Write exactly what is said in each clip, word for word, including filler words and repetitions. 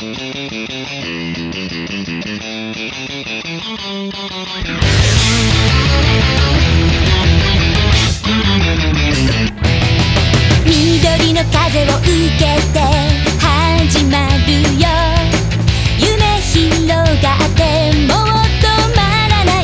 緑の風を受けて始まるよ。夢広がってもう止まらない。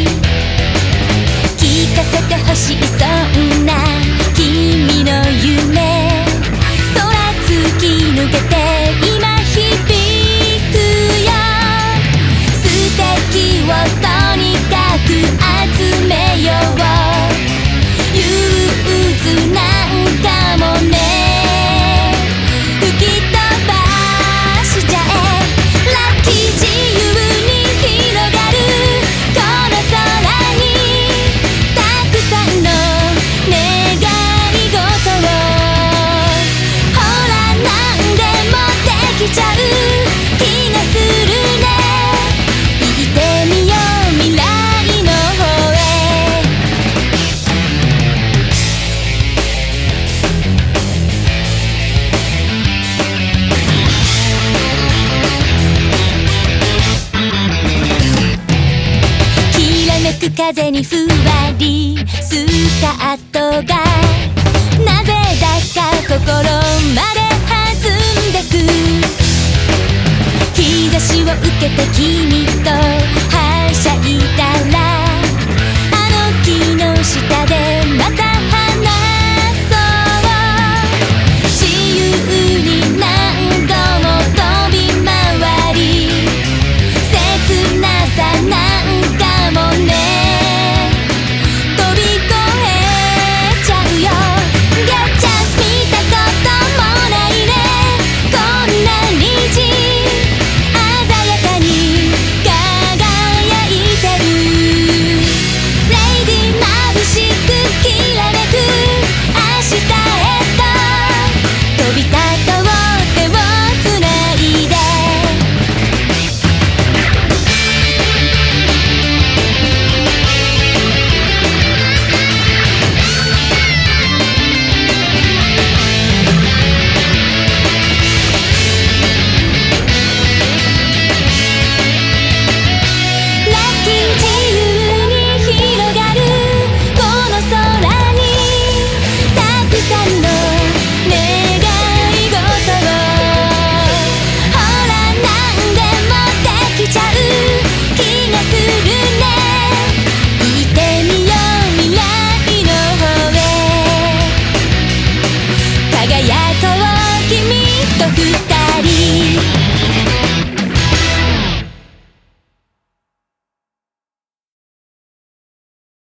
聞かせてほしいそんな君の夢。空突き抜けて今響くよ。素敵をとにかく集めよう。憂鬱なんかもね吹き飛ばしちゃえ。ラッキー自由に広がるこの空にたくさんの願い事を。ほらなんでもできちゃう気がするね。行ってみよう未来の方へ。きらめく風にふわりスカートがなぜだか心まで弾んでく。日差しを受けて消